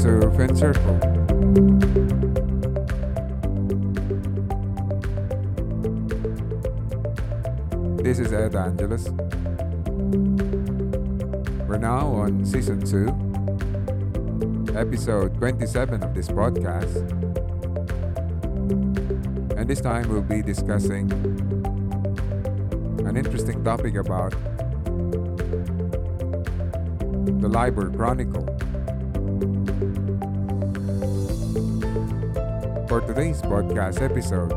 to Fin Circle. This is Ed Angeles. We're now on Season 2, Episode 27 of this podcast. And this time we'll be discussing an interesting topic about the LIBOR Chronicle. For today's podcast episode,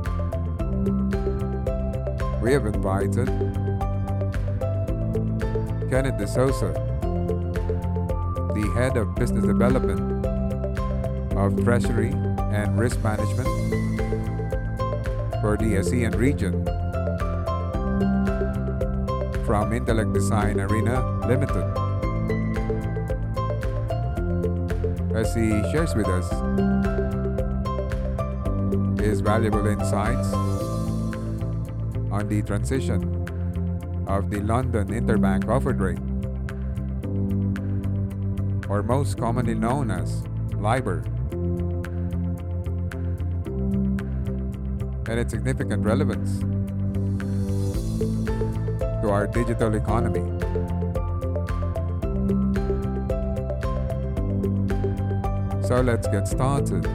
we have invited Kenneth D'Souza, the Head of Business Development of Treasury and Risk Management for the ASEAN region from Intellect Design Arena Limited, as he shares with us his valuable insights on the transition of the London Interbank Offered Rate, or most commonly known as LIBOR, and its significant relevance to our digital economy. So let's get started.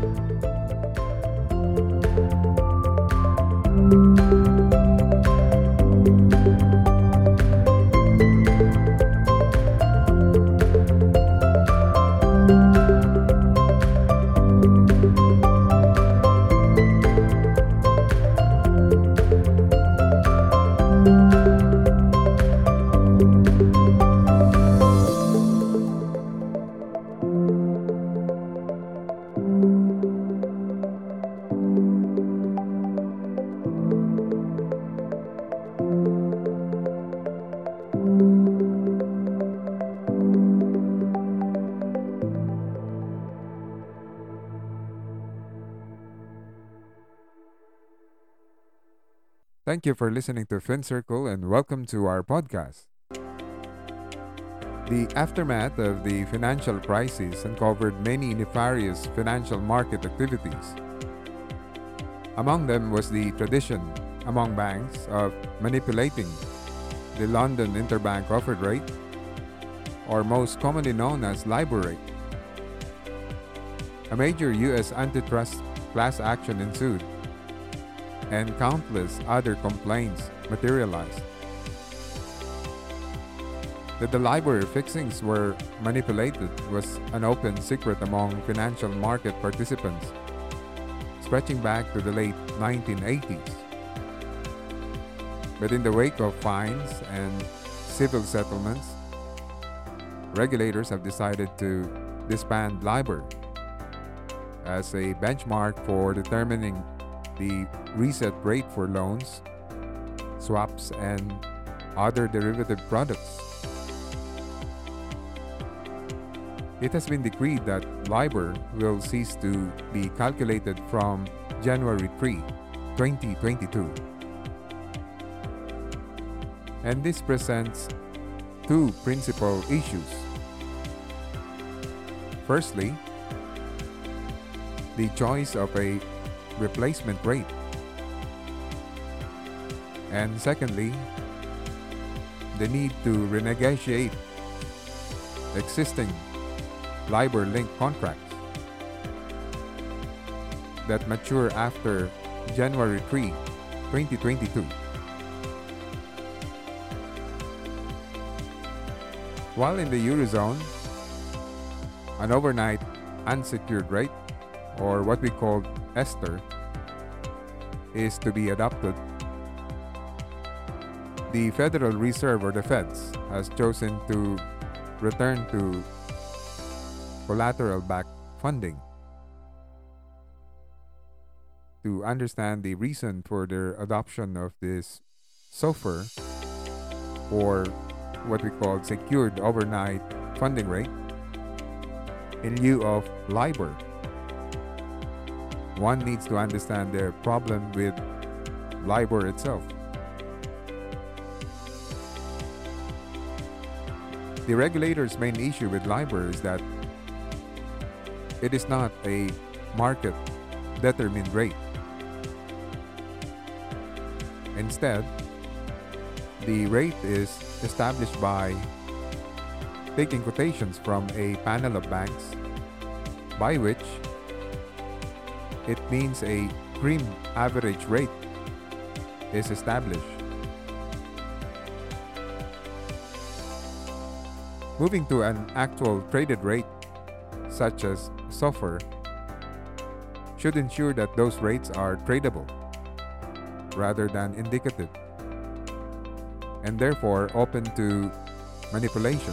Thank you for listening to Fin Circle and welcome to our podcast. The aftermath of the financial crisis uncovered many nefarious financial market activities. Among them was the tradition among banks of manipulating the London Interbank Offered Rate, or most commonly known as LIBOR rate. A major U.S. antitrust class action ensued, and countless other complaints materialized. That the LIBOR fixings were manipulated was an open secret among financial market participants, stretching back to the late 1980s. But in the wake of fines and civil settlements, regulators have decided to disband LIBOR as a benchmark for determining the reset rate for loans, swaps, and other derivative products. It has been decreed that LIBOR will cease to be calculated from January 3, 2022. And this presents two principal issues. Firstly, the choice of a replacement rate. And secondly, the need to renegotiate existing LIBOR-linked contracts that mature after January 3, 2022. While in the Eurozone, an overnight unsecured rate, or what we call ESTR, is to be adopted, the Federal Reserve, or the Feds, has chosen to return to collateral-backed funding. To understand the reason for their adoption of this SOFR, or what we call secured overnight funding rate, in lieu of LIBOR, one needs to understand the problem with LIBOR itself. The regulator's main issue with LIBOR is that it is not a market determined rate. Instead, the rate is established by taking quotations from a panel of banks, by which it means a cream average rate is established. Moving to an actual traded rate, such as SOFR, should ensure that those rates are tradable rather than indicative, and therefore open to manipulation.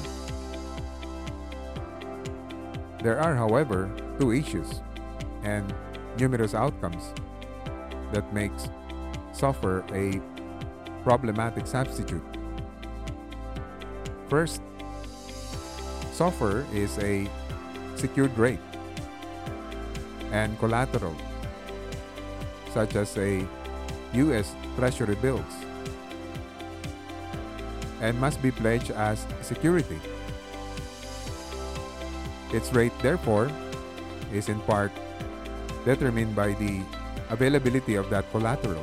There are, however, two issues and numerous outcomes that makes SOFR a problematic substitute. First, SOFR is a secured rate and collateral, such as a U.S. Treasury bills, and must be pledged as security. Its rate, therefore, is in part determined by the availability of that collateral.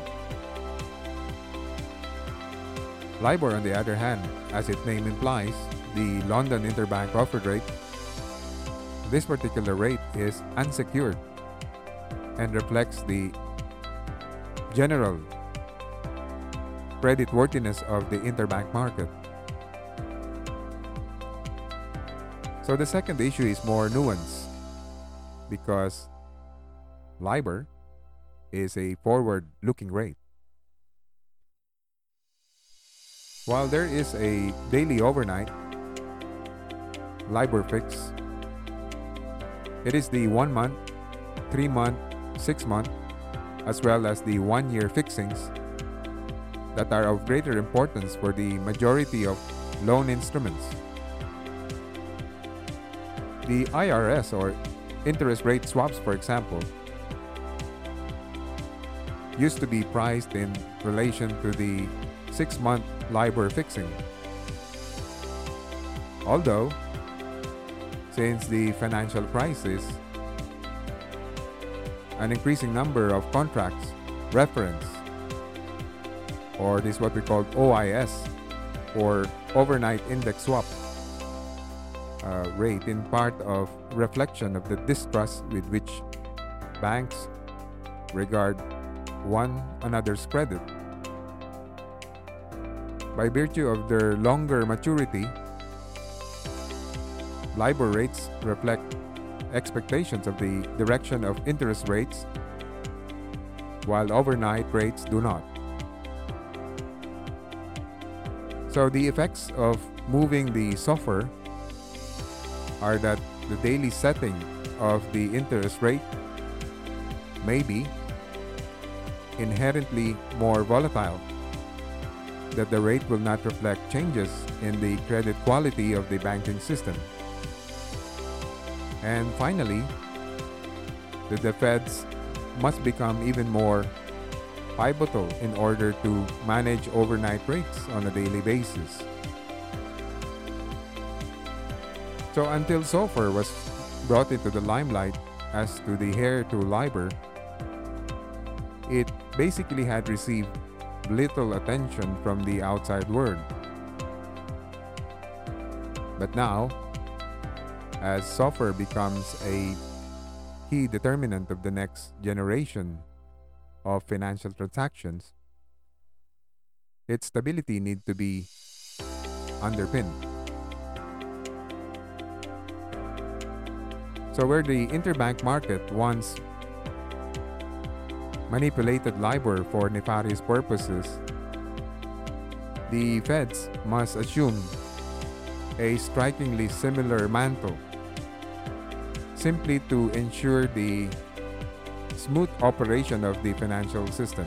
LIBOR, on the other hand, as its name implies, the London Interbank Offered Rate, this particular rate is unsecured and reflects the general creditworthiness of the interbank market. So the second issue is more nuanced because LIBOR is a forward-looking rate. While there is a daily overnight LIBOR fix, it is the 1 month, 3 month, 6 month, as well as the 1 year fixings that are of greater importance for the majority of loan instruments. The IRS, or interest rate swaps, for example, used to be priced in relation to the 6-month LIBOR fixing. Although, since the financial crisis, an increasing number of contracts reference, or this is what we call OIS, or overnight index swap rate, in part of reflection of the distrust with which banks regard one another's credit. By virtue of their longer maturity, LIBOR rates reflect expectations of the direction of interest rates, while overnight rates do not. So the effects of moving the SOFR are that the daily setting of the interest rate may be inherently more volatile, that the rate will not reflect changes in the credit quality of the banking system. And finally, that the Feds must become even more pivotal in order to manage overnight rates on a daily basis. So until SOFR was brought into the limelight as to the heir to LIBOR, it basically had received little attention from the outside world. But now, as SOFR becomes a key determinant of the next generation of financial transactions, its stability needs to be underpinned. So where the interbank market once manipulated LIBOR for nefarious purposes, the Feds must assume a strikingly similar mantle, simply to ensure the smooth operation of the financial system.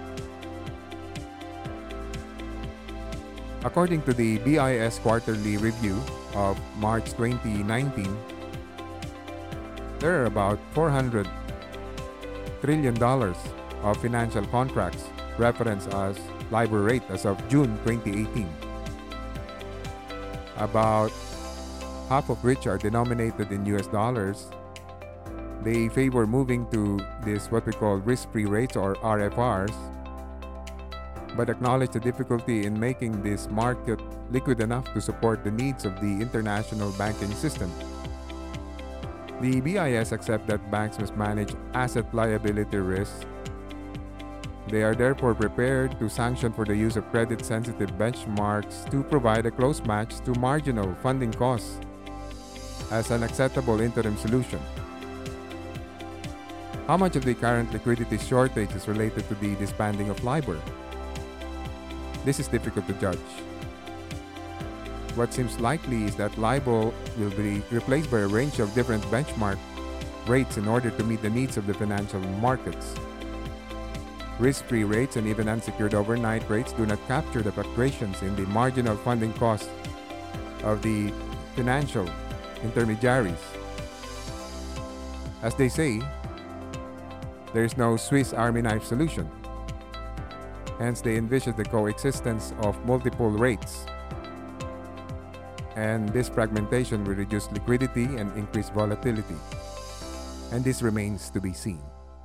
According to the BIS quarterly review of March 2019, there are about $400 trillion of financial contracts referenced as LIBOR rate as of June 2018. About half of which are denominated in US dollars They favor moving to this what we call risk-free rates or RFRs, but acknowledge the difficulty in making this market liquid enough to support the needs of the international banking system. The BIS accept that banks must manage asset liability risks. They are therefore prepared to sanction for the use of credit-sensitive benchmarks to provide a close match to marginal funding costs as an acceptable interim solution. How much of the current liquidity shortage is related to the disbanding of LIBOR? This is difficult to judge. What seems likely is that LIBOR will be replaced by a range of different benchmark rates in order to meet the needs of the financial markets. Risk-free rates and even unsecured overnight rates do not capture the fluctuations in the marginal funding cost of the financial intermediaries. As they say, there is no Swiss Army knife solution. Hence, they envision the coexistence of multiple rates. And this fragmentation will reduce liquidity and increase volatility. And this remains to be seen.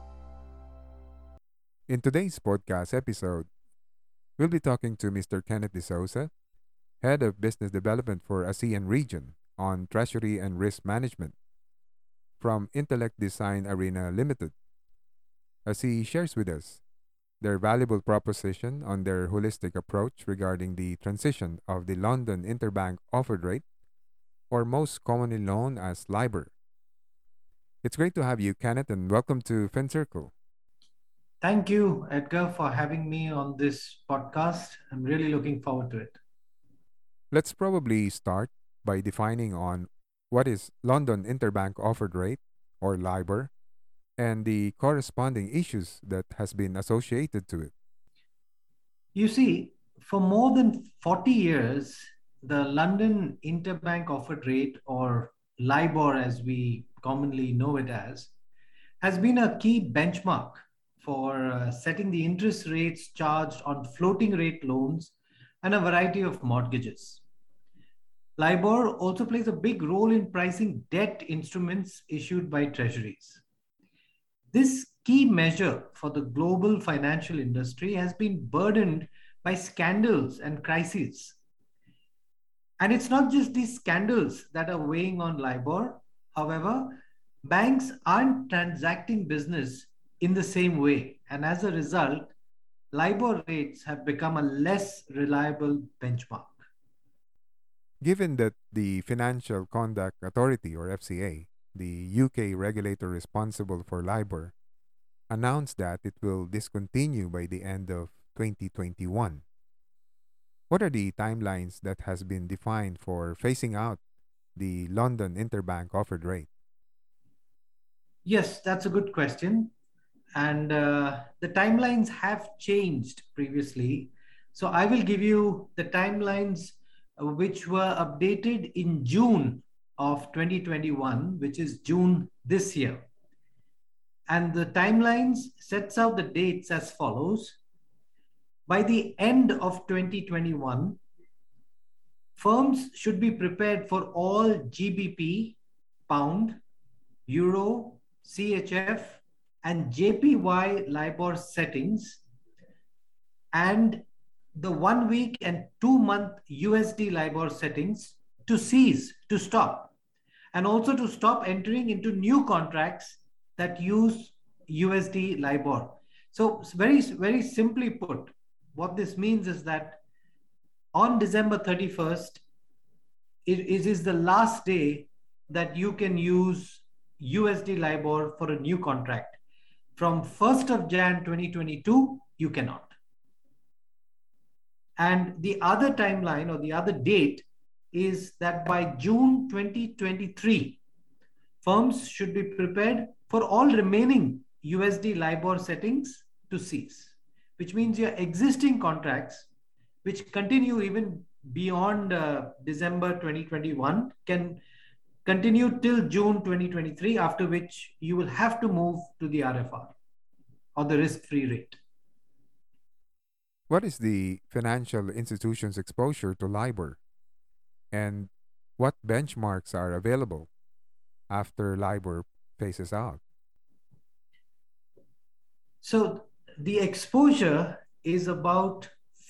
In today's podcast episode, we'll be talking to Mr. Kenneth De Souza, Head of Business Development for ASEAN Region on Treasury and Risk Management from Intellect Design Arena Limited, as he shares with us their valuable proposition on their holistic approach regarding the transition of the London Interbank Offered Rate, or most commonly known as LIBOR. It's great to have you, Kenneth, and welcome to FinCircle. Thank you, Edgar, for having me on this podcast. I'm really looking forward to it. Let's probably start by defining on what is London Interbank Offered Rate, or LIBOR, and the corresponding issues that has been associated to it. You see, for more than 40 years, the London Interbank Offered Rate, or LIBOR as we commonly know it as, has been a key benchmark for setting the interest rates charged on floating rate loans and a variety of mortgages. LIBOR also plays a big role in pricing debt instruments issued by treasuries. This key measure for the global financial industry has been burdened by scandals and crises. And it's not just these scandals that are weighing on LIBOR. However, banks aren't transacting business in the same way. And as a result, LIBOR rates have become a less reliable benchmark. Given that the Financial Conduct Authority, or FCA, the UK regulator responsible for LIBOR, announced that it will discontinue by the end of 2021. What are the timelines that has been defined for phasing out the London Interbank Offered Rate? Yes, that's a good question. And the timelines have changed previously. So I will give you the timelines which were updated in June of 2021, which is June this year. And the timelines sets out the dates as follows. By the end of 2021, firms should be prepared for all GBP, pound, euro, CHF, and JPY LIBOR settings, and the 1 week and 2 month USD LIBOR settings to cease, to stop, and also to stop entering into new contracts that use USD LIBOR. So very, very simply put, what this means is that on December 31st, it is the last day that you can use USD LIBOR for a new contract. From 1st of Jan 2022, you cannot. And the other timeline or the other date is that by June 2023, firms should be prepared for all remaining USD LIBOR settings to cease, which means your existing contracts, which continue even beyond December 2021, can continue till June 2023, after which you will have to move to the RFR or the risk-free rate. What is the financial institution's exposure to LIBOR? And what benchmarks are available after LIBOR phases out? So the exposure is about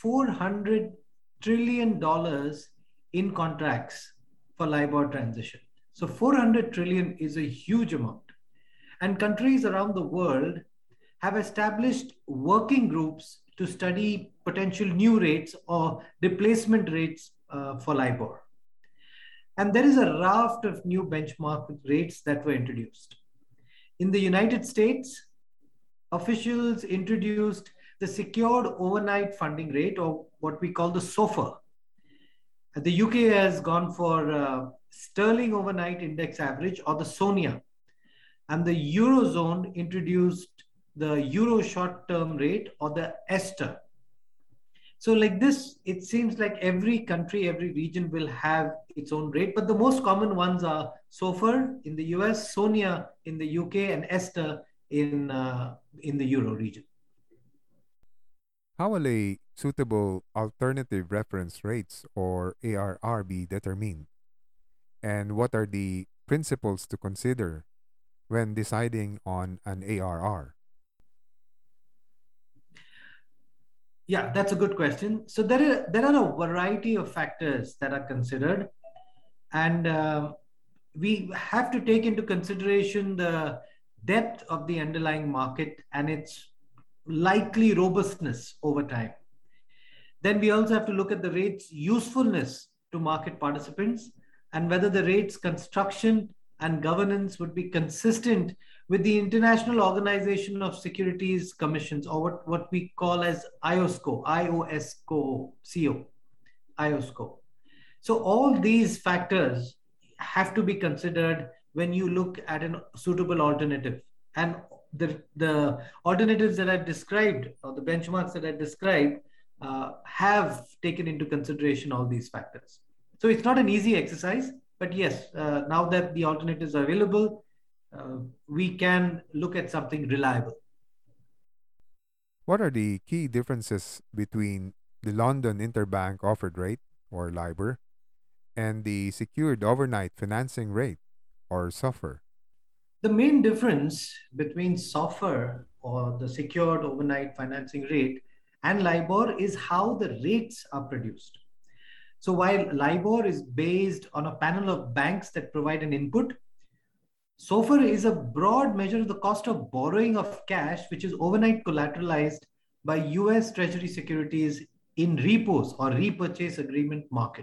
$400 trillion in contracts for LIBOR transition. So 400 trillion is a huge amount. And countries around the world have established working groups to study potential new rates or replacement rates for LIBOR. And there is a raft of new benchmark rates that were introduced. In the United States, officials introduced the secured overnight funding rate, or what we call the SOFR. The UK has gone for sterling overnight index average, or the SONIA, and the Eurozone introduced the Euro short term rate, or the ESTR. So, like this, it seems like every country, every region will have its own rate, but the most common ones are SOFR in the US, SONIA in the UK, and ESTR in the Euro region. How will a suitable alternative reference rates or ARR be determined? And what are the principles to consider when deciding on an ARR? Yeah, that's a good question. So there are a variety of factors that are considered, and we have to take into consideration the depth of the underlying market and its likely robustness over time. Then we also have to look at the rate's usefulness to market participants and whether the rate's construction and governance would be consistent with the International Organization of Securities Commissions, or what we call as IOSCO, IOSCO. So all these factors have to be considered when you look at a suitable alternative. And the alternatives that I've described, or the benchmarks that I described, have taken into consideration all these factors. So it's not an easy exercise, but yes, now that the alternatives are available, we can look at something reliable. What are the key differences between the London Interbank Offered Rate, or LIBOR, and the Secured Overnight Financing Rate, or SOFR? The main difference between SOFR, or the Secured Overnight Financing Rate, and LIBOR is how the rates are produced. So while LIBOR is based on a panel of banks that provide an input, SOFR is a broad measure of the cost of borrowing of cash, which is overnight collateralized by US Treasury securities in repos or repurchase agreement market.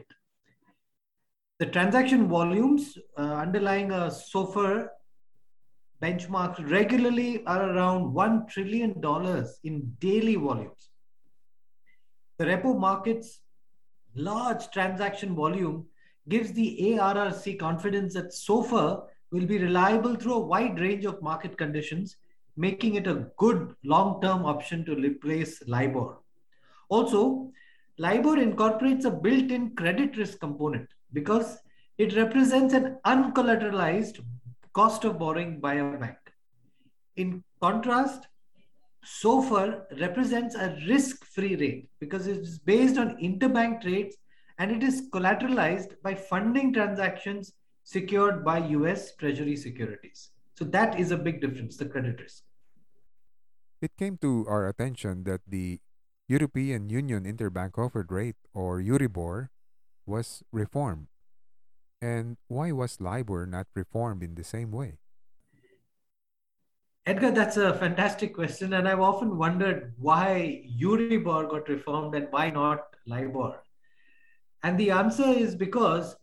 The transaction volumes underlying a SOFR benchmark regularly are around $1 trillion in daily volumes. The repo market's large transaction volume gives the ARRC confidence that SOFR will be reliable through a wide range of market conditions, making it a good long-term option to replace LIBOR. Also, LIBOR incorporates a built-in credit risk component because it represents an uncollateralized cost of borrowing by a bank. In contrast, SOFR represents a risk-free rate because it is based on interbank rates and it is collateralized by funding transactions secured by US Treasury securities. So that is a big difference, the credit risk. It came to our attention that the European Union Interbank Offered Rate, or Euribor, was reformed. And why was LIBOR not reformed in the same way? Edgar, that's a fantastic question. And I've often wondered why Euribor got reformed and why not LIBOR. And the answer is because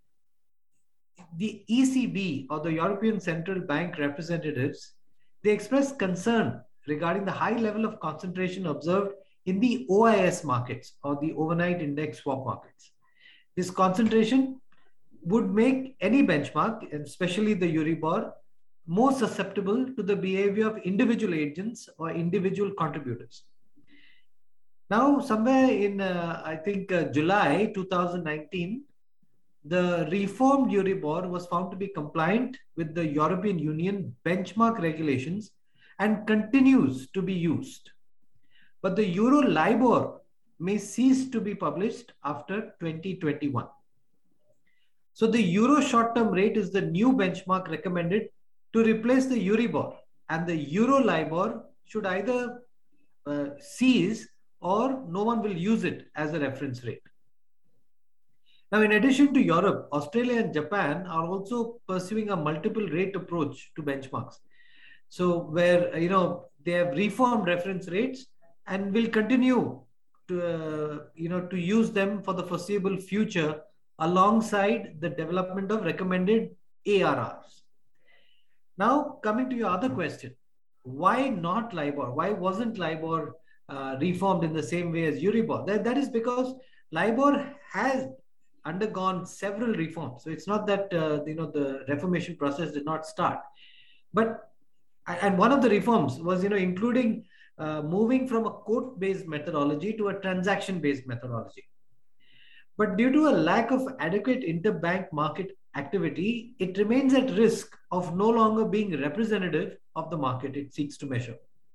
the ECB, or the European Central Bank representatives, they expressed concern regarding the high level of concentration observed in the OIS markets, or the overnight index swap markets. This concentration would make any benchmark, especially the Euribor, more susceptible to the behavior of individual agents or individual contributors. Now, somewhere in, I think, July 2019, the reformed Euribor was found to be compliant with the European Union benchmark regulations and continues to be used. But the Euro LIBOR may cease to be published after 2021. So the Euro short-term rate is the new benchmark recommended to replace the Euribor, and the Euro LIBOR should either cease or no one will use it as a reference rate. Now, in addition to Europe, Australia and Japan are also pursuing a multiple rate approach to benchmarks. So where, they have reformed reference rates and will continue to use them for the foreseeable future alongside the development of recommended ARRs. Now, coming to your other question, why not LIBOR? Why wasn't LIBOR reformed in the same way as Euribor? That is because LIBOR has undergone several reforms. So it's not that the reformation process did not start, and one of the reforms was including moving from a quote-based methodology to a transaction-based methodology. But due to a lack of adequate interbank market activity, it remains at risk of no longer being representative of the market it seeks to measure.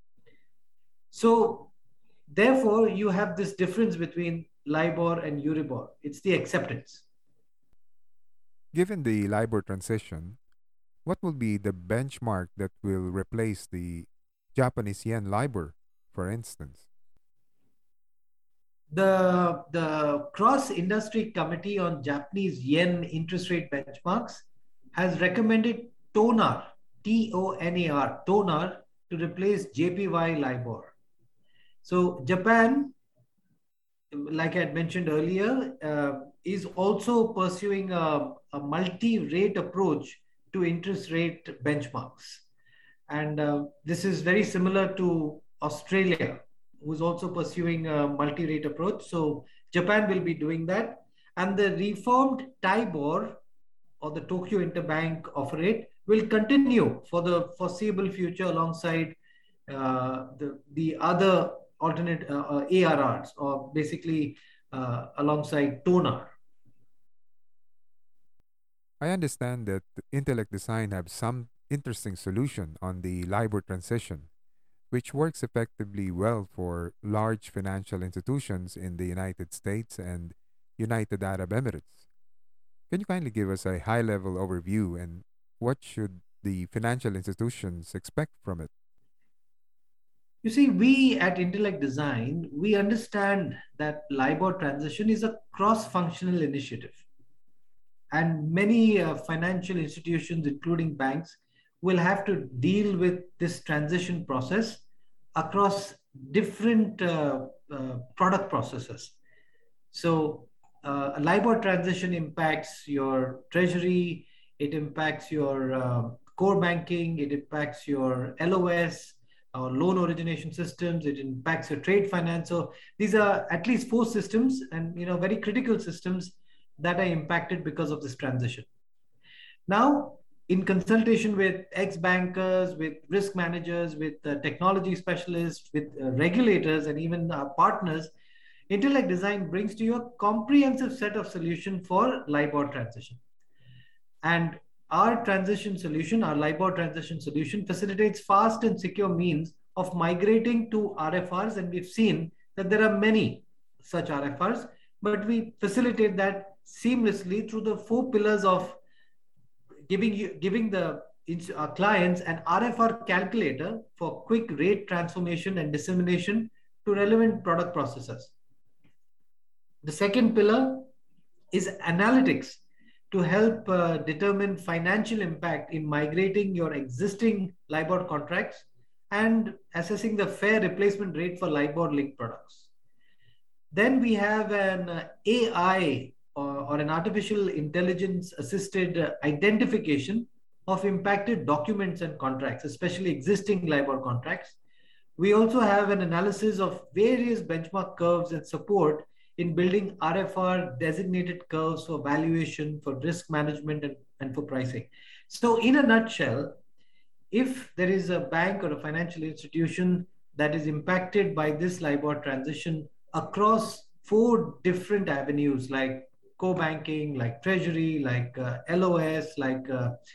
So therefore, you have this difference between LIBOR and Euribor. It's the acceptance. Given the LIBOR transition, what will be the benchmark that will replace the Japanese yen LIBOR, for instance? The Cross-Industry Committee on Japanese Yen Interest Rate Benchmarks has recommended TONAR, TONAR, TONAR to replace JPY LIBOR. So Japan, like I had mentioned earlier, is also pursuing a multi-rate approach to interest rate benchmarks. And this is very similar to Australia, who's also pursuing a multi-rate approach. So Japan will be doing that. And the reformed TIBOR, or the Tokyo Interbank Offer Rate, will continue for the foreseeable future alongside the other alternate ARRs, or basically alongside TONAR. I understand that Intellect Design have some interesting solution on the LIBOR transition, which works effectively well for large financial institutions in the United States and United Arab Emirates. Can you kindly give us a high-level overview, and what should the financial institutions expect from it? You see, we at Intellect Design, we understand that LIBOR transition is a cross-functional initiative. And many financial institutions, including banks, will have to deal with this transition process across different product processes. So a LIBOR transition impacts your treasury, it impacts your core banking, it impacts your LOS, or loan origination systems, it impacts your trade finance. So these are at least 4 systems, and very critical systems that are impacted because of this transition. Now, in consultation with ex-bankers, with risk managers, with technology specialists, with regulators, and even our partners, Intellect Design brings to you a comprehensive set of solutions for LIBOR transition. And our transition solution, our LIBOR transition solution, facilitates fast and secure means of migrating to RFRs. And we've seen that there are many such RFRs, but we facilitate that seamlessly through the 4 pillars of giving our clients an RFR calculator for quick rate transformation and dissemination to relevant product processes. The second pillar is analytics to help determine financial impact in migrating your existing LIBOR contracts and assessing the fair replacement rate for LIBOR-linked products. Then we have an AI or an artificial intelligence assisted identification of impacted documents and contracts, especially existing LIBOR contracts. We also have an analysis of various benchmark curves and support in building RFR designated curves for valuation, for risk management, and for pricing. So in a nutshell, if there is a bank or a financial institution that is impacted by this LIBOR transition across 4 different avenues, like co-banking, like treasury, like LOS, like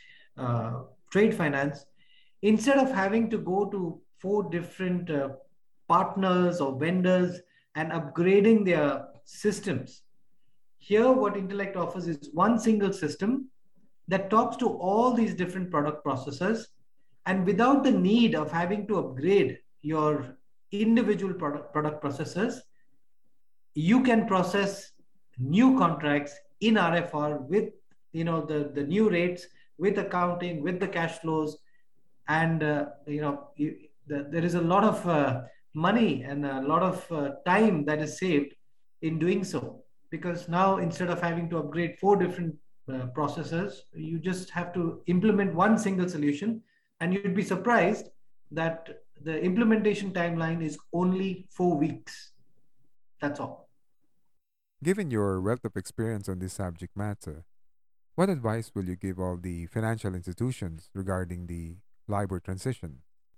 trade finance, instead of having to go to 4 different partners or vendors and upgrading their systems, here what Intellect offers is one single system that talks to all these different product processors, and without the need of having to upgrade your individual product processors, you can process new contracts in RFR with the new rates, with accounting, with the cash flows, and there is a lot of money and a lot of time that is saved in doing so, because now instead of having to upgrade 4 different processors, you just have to implement one single solution, and you'd be surprised that the implementation timeline is only 4 weeks. That's all. Given your wealth of experience on this subject matter, what advice will you give all the financial institutions regarding the LIBOR transition?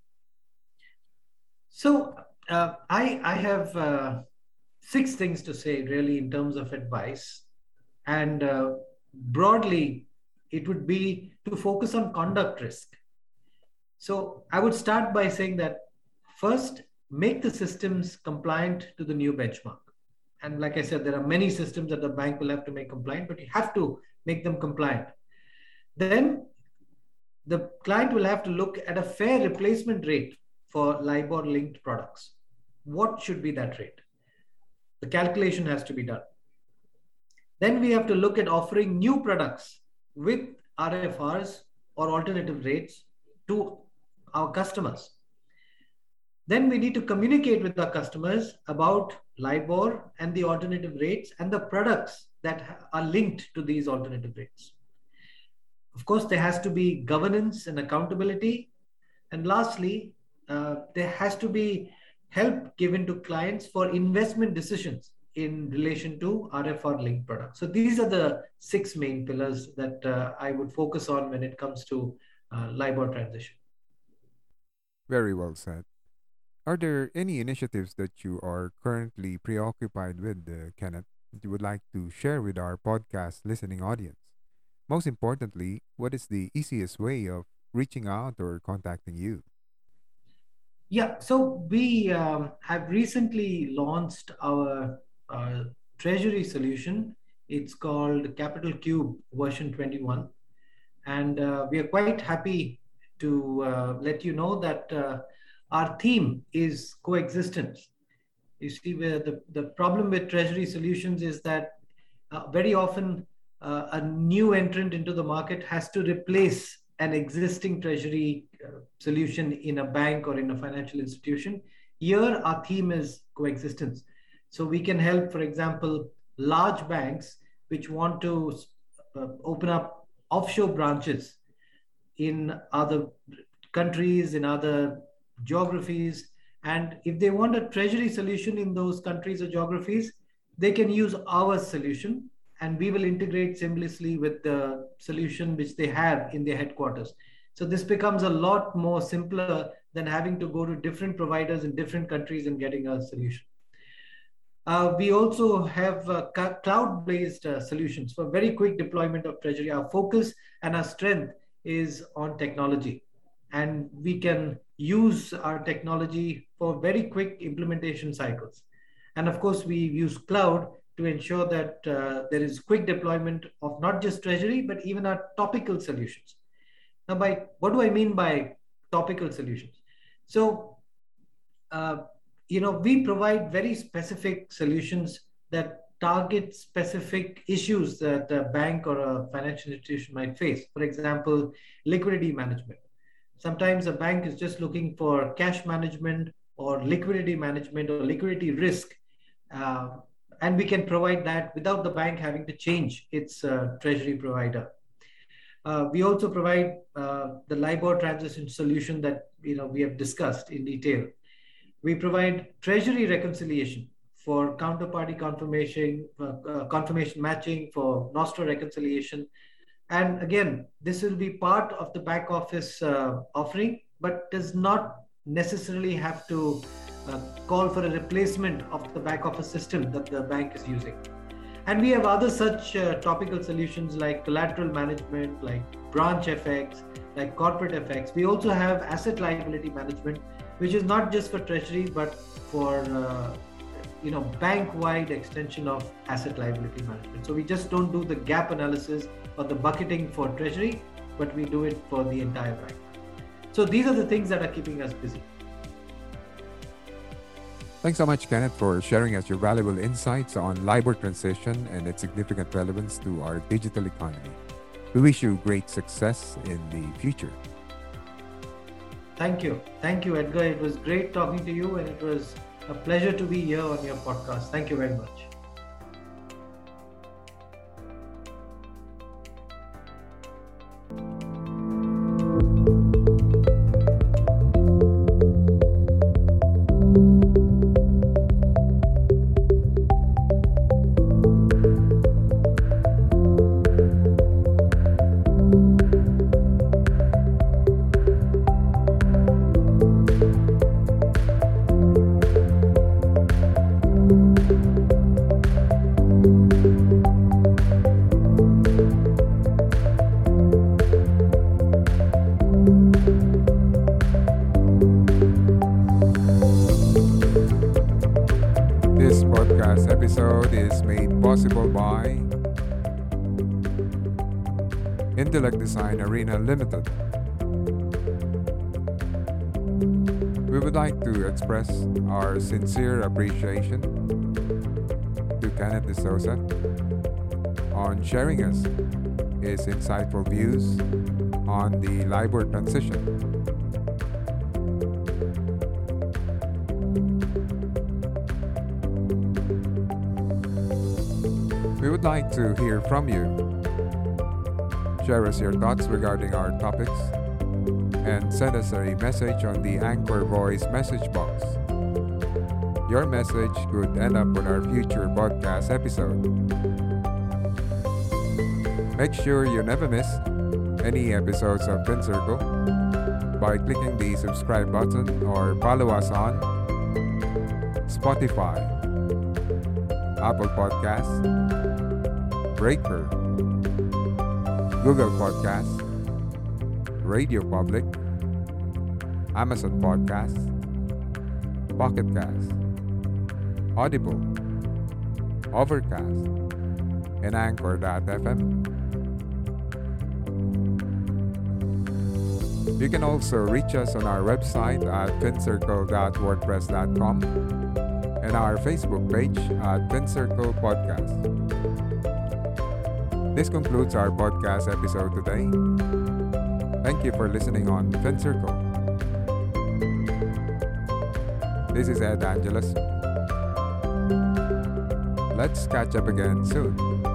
So I have 6 things to say really in terms of advice, and broadly it would be to focus on conduct risk. So I would start by saying that first, make the systems compliant to the new benchmark. And like I said, there are many systems that the bank will have to make compliant, but you have to make them compliant. Then the client will have to look at a fair replacement rate for LIBOR linked products. What should be that rate? The calculation has to be done. Then we have to look at offering new products with RFRs or alternative rates to our customers. Then we need to communicate with our customers about LIBOR and the alternative rates and the products that are linked to these alternative rates. Of course, there has to be governance and accountability. And lastly, there has to be help given to clients for investment decisions in relation to RFR linked products. So these are the 6 main pillars that I would focus on when it comes to LIBOR transition. Very well said. Are there any initiatives that you are currently preoccupied with, Kenneth, that you would like to share with our podcast listening audience? Most importantly, what is the easiest way of reaching out or contacting you? Yeah, so we have recently launched our treasury solution. It's called Capital Cube version 21. And we are quite happy to let you know that our theme is coexistence. You see, where the problem with treasury solutions is that very often a new entrant into the market has to replace an existing treasury solution in a bank or in a financial institution. Here, our theme is coexistence. So we can help, for example, large banks which want to open up offshore branches in other countries, in other geographies. And if they want a treasury solution in those countries or geographies, they can use our solution, and we will integrate seamlessly with the solution which they have in their headquarters. So this becomes a lot more simpler than having to go to different providers in different countries and getting a solution. We also have cloud-based solutions for very quick deployment of treasury. Our focus and our strength is on technology, and we can use our technology for very quick implementation cycles. And of course, we use cloud to ensure that there is quick deployment of not just treasury, but even our topical solutions. Now, what do I mean by topical solutions? So, we provide very specific solutions that target specific issues that a bank or a financial institution might face. For example, liquidity management. Sometimes a bank is just looking for cash management or liquidity management or liquidity risk. And we can provide that without the bank having to change its treasury provider. We also provide the LIBOR transition solution that we have discussed in detail. We provide treasury reconciliation for counterparty confirmation, confirmation matching, for Nostro reconciliation. And again, this will be part of the back office offering, but does not necessarily have to call for a replacement of the back office system that the bank is using. And we have other such topical solutions like collateral management, like branch FX, like corporate FX. We also have asset liability management, which is not just for treasury, but for bank-wide extension of asset liability management. So we just don't do the gap analysis or the bucketing for treasury, but we do it for the entire bank. So these are the things that are keeping us busy. Thanks so much, Kenneth, for sharing us your valuable insights on LIBOR transition and its significant relevance to our digital economy. We wish you great success in the future. Thank you. Thank you, Edgar. It was great talking to you, and it was a pleasure to be here on your podcast. Thank you very much. This podcast episode is made possible by Intellect Design Arena Limited. We would like to express our sincere appreciation to Kenneth D'Souza on sharing us his insightful views on the LIBOR transition. We would like to hear from you. Share us your thoughts regarding our topics and send us a message on the Anchor Voice message box. Your message could end up on our future podcast episode. Make sure you never miss any episodes of FinCircle by clicking the subscribe button or follow us on Spotify, Apple Podcasts, Breaker, Google Podcasts, Radio Public, Amazon Podcasts, Pocket Cast, Audible, Overcast, and Anchor.fm. You can also reach us on our website at fincircle.wordpress.com and our Facebook page at FinCircle Podcast. This concludes our podcast episode today. Thank you for listening on FinCircle. This is Ed Angeles. Let's catch up again soon.